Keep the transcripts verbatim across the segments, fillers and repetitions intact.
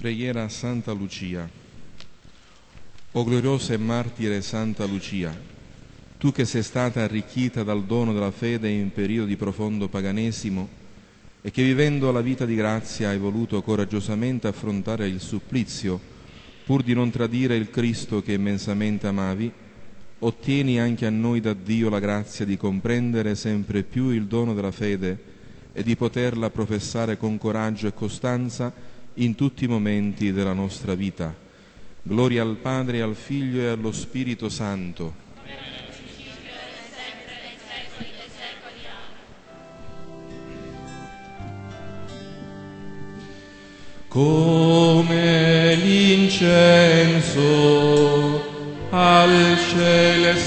Preghiera a Santa Lucia. O gloriosa e martire Santa Lucia, tu che sei stata arricchita dal dono della fede in periodo di profondo paganesimo e che vivendo la vita di grazia hai voluto coraggiosamente affrontare il supplizio pur di non tradire il Cristo che immensamente amavi, ottieni anche a noi da Dio la grazia di comprendere sempre più il dono della fede e di poterla professare con coraggio e costanza in tutti i momenti della nostra vita. Gloria al Padre, al Figlio e allo Spirito Santo. Come l'incenso al cielo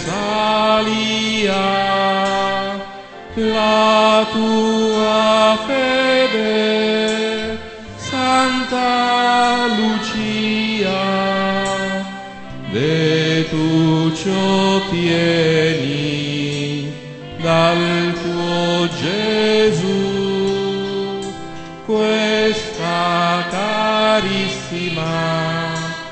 salia, la tua fede, Santa Lucia, de tu ci ottieni dal tuo Gesù questa carissima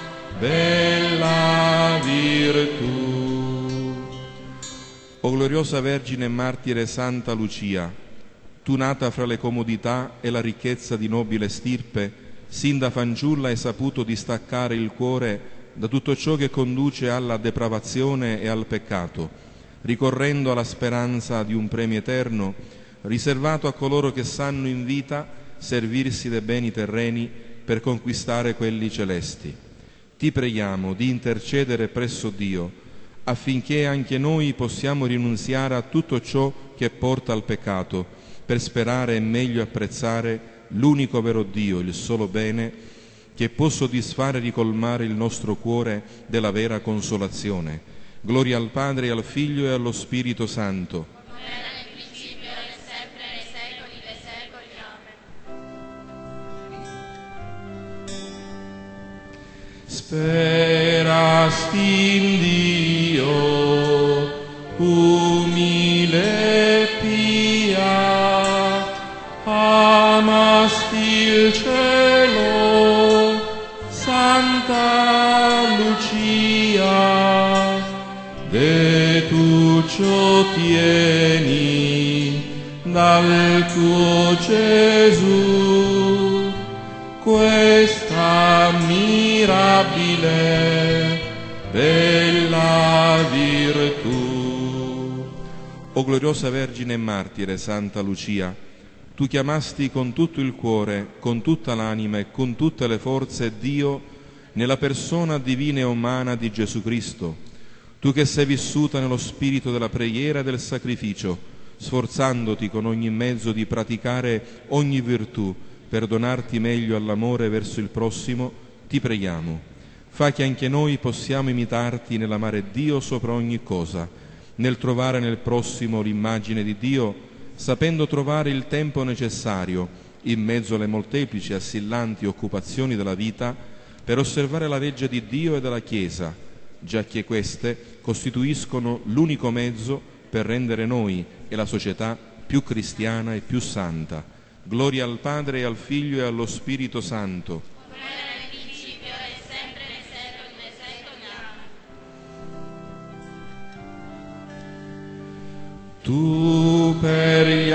bella virtù. O gloriosa Vergine Martire Santa Lucia, tu nata fra le comodità e la ricchezza di nobile stirpe, sin da fanciulla hai saputo distaccare il cuore da tutto ciò che conduce alla depravazione e al peccato, ricorrendo alla speranza di un premio eterno riservato a coloro che sanno in vita servirsi dei beni terreni per conquistare quelli celesti. Ti preghiamo di intercedere presso Dio affinché anche noi possiamo rinunziare a tutto ciò che porta al peccato, per sperare e meglio apprezzare l'unico vero Dio, il solo bene, che può soddisfare e ricolmare il nostro cuore della vera consolazione. Gloria al Padre, al Figlio e allo Spirito Santo. Come era nel principio, ora e sempre, nei secoli dei secoli. Amen. Sperasti in Dio, umile pia, amasti il cielo, Santa Lucia, de tu ci ottieni dal tuo Gesù questa mirabile bella virtù. O gloriosa Vergine e Martire Santa Lucia, tu chiamasti con tutto il cuore, con tutta l'anima e con tutte le forze Dio nella persona divina e umana di Gesù Cristo, tu che sei vissuta nello spirito della preghiera e del sacrificio, sforzandoti con ogni mezzo di praticare ogni virtù per donarti meglio all'amore verso il prossimo, ti preghiamo. Fa che anche noi possiamo imitarti nell'amare Dio sopra ogni cosa, nel trovare nel prossimo l'immagine di Dio, sapendo trovare il tempo necessario, in mezzo alle molteplici e assillanti occupazioni della vita, per osservare la legge di Dio e della Chiesa, giacché queste costituiscono l'unico mezzo per rendere noi e la società più cristiana e più santa. Gloria al Padre, e al Figlio e allo Spirito Santo. Come era nel principio, ora e sempre, nei secoli dei secoli. Amen. Tu per gli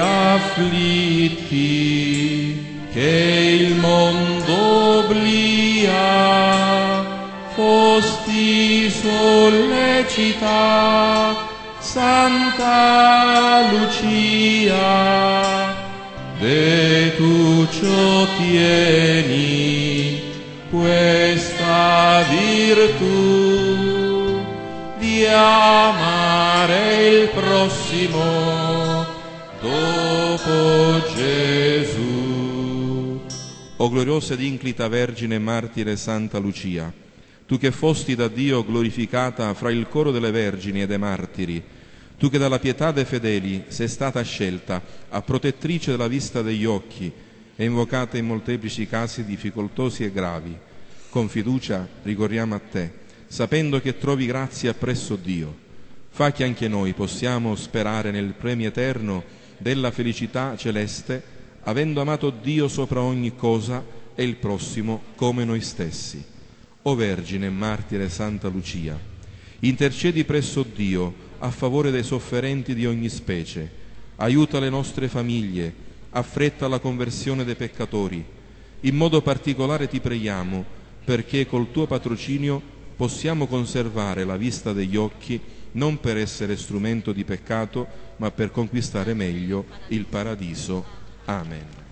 afflitti che il mondo obblia fosti sollecita, Santa Lucia, de tu ci ottieni questa virtù di amare il prossimo dopo Gesù. O gloriosa ed inclita Vergine Martire Santa Lucia, tu che fosti da Dio glorificata fra il coro delle vergini e dei martiri, tu che dalla pietà dei fedeli sei stata scelta a protettrice della vista degli occhi e invocata in molteplici casi difficoltosi e gravi, con fiducia ricorriamo a te, sapendo che trovi grazia presso Dio. Fa che anche noi possiamo sperare nel premio eterno della felicità celeste, avendo amato Dio sopra ogni cosa e il prossimo come noi stessi. O Vergine martire Santa Lucia, intercedi presso Dio a favore dei sofferenti di ogni specie, aiuta le nostre famiglie, affretta la conversione dei peccatori. In modo particolare ti preghiamo perché col tuo patrocinio possiamo conservare la vista degli occhi, non per essere strumento di peccato, ma per conquistare meglio il paradiso. Amen.